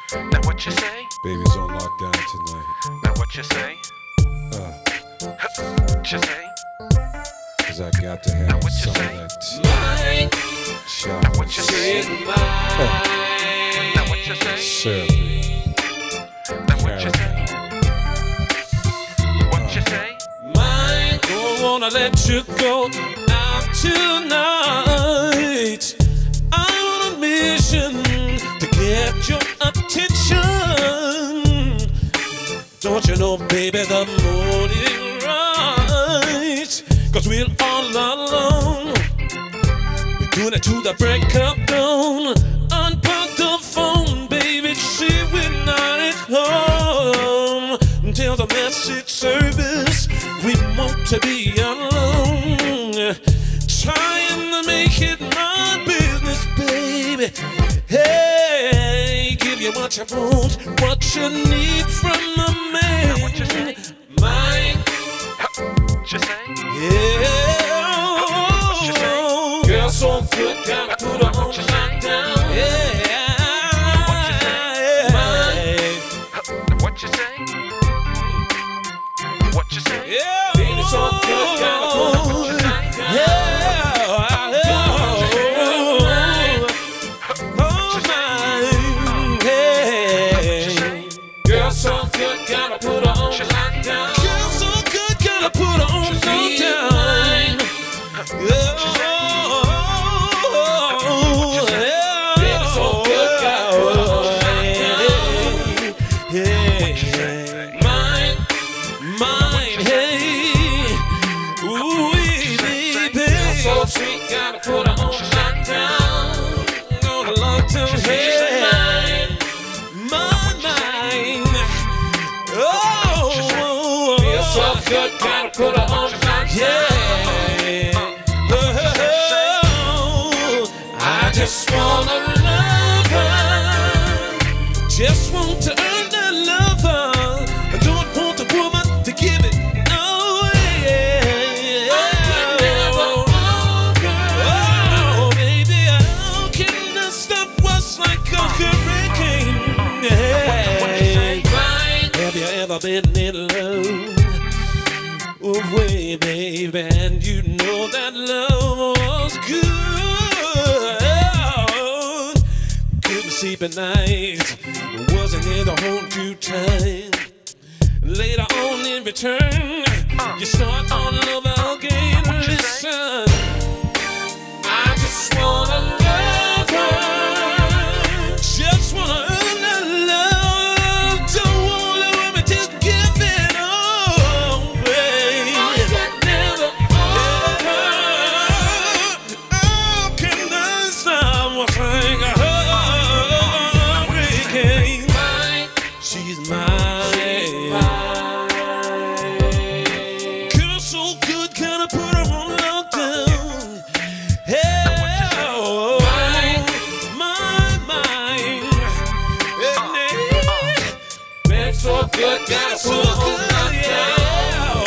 Now what you say? Baby's on lockdown tonight. Now what you say? What you say? Cause I got to have what you some say? of that Mine, chocolate what you say? Now what you say? syrupy Now what you say? caramel. What you say? mine, don't wanna let you go out tonight. I'm on a mission to get your attention. Don't you know, baby, the mood is right. Cause we're all alone. We're doing it to the break of dawn. Unplug the phone, baby, see we're not at home. Tell the message service we want to be alone. Trying to make it my business, baby. Hey, give you what you want, what you need from a man. What you say? Mine, What you say? yeah. What you say? Girl, so good, gotta put her on lockdown. Yeah. Now what you say? What you say? Yeah. Baby, so good, gotta put her on lockdown. Girl, so good, gotta put her on lockdown. Girl, so good, gotta put her on lockdown. Baby, so good, gotta put her on lockdown. Mine, mine, hey. Ooh, baby. So sweet, gotta put her on lockdown. On lockdown, hey. Good, gotta put her on lockdown. Yeah. I just wanna love her. Just want to earn that love her. I don't want a woman to give it. Oh, yeah. Oh, baby, how can I stop what's like a hurricane? Hey. Have you ever been in love? Way, baby, and you know that love was good. Couldn't sleep at night, wasn't here to hold you tight. Later on in return, you start all over again. Listen, I just wanna love her. Just wanna earn that love. Don't wanna let me just give it all. She's mine. Girl, so good, gotta put her on lockdown. Hey, oh, mine. Man, so good, gotta put her on lockdown.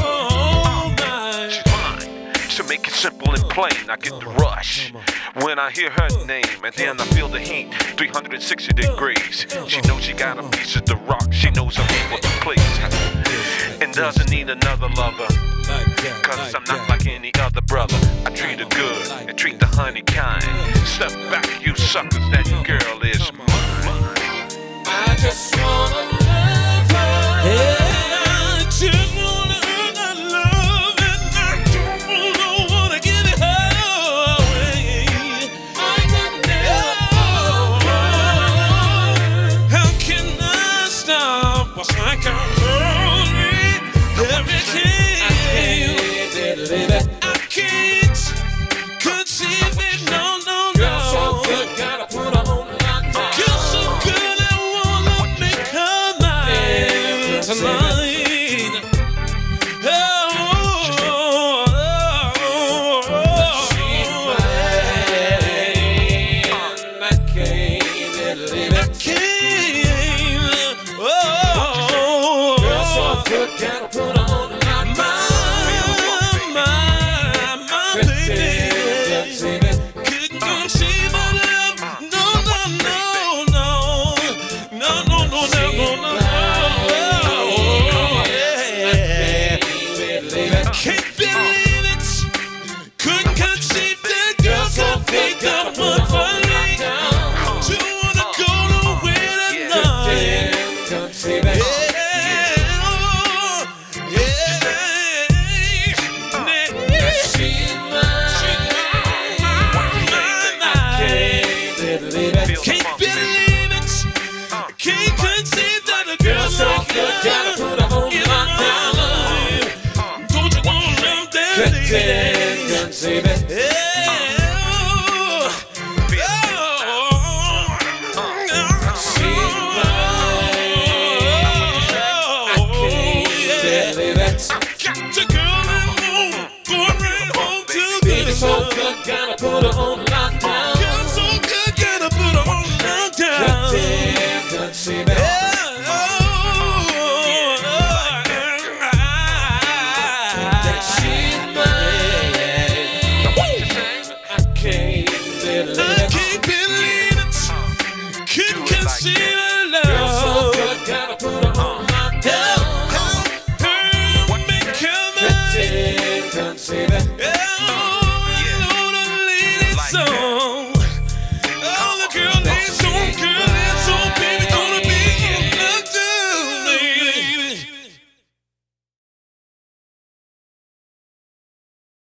To make it simple and plain, I get the rush when I hear her name, and then I feel the heat, 360 degrees. She knows she got a piece of the rock. She knows I'm able to please, and doesn't need another lover. Cause I'm not like any other brother. I treat her good and treat the honey kind. Step back, you suckers, that girl is mine. I just wanna love her. Yeah, I just wanna earn that love, and I don't wanna give it away. I can never. How can I stop what's like a hurry? Everything I can't conceive it. No. Girl, so good, gotta put her on lockdown. Girl, so good, I wanna make her mine tonight. Gotta put on my baby. Couldn't conceive of love. No. Can't believe it. Can't conceive that a girl so good. Gotta put her on lockdown. Don't you wanna love that lady? Conceive it. Got the girl at home, going right home to the So good, gotta put her on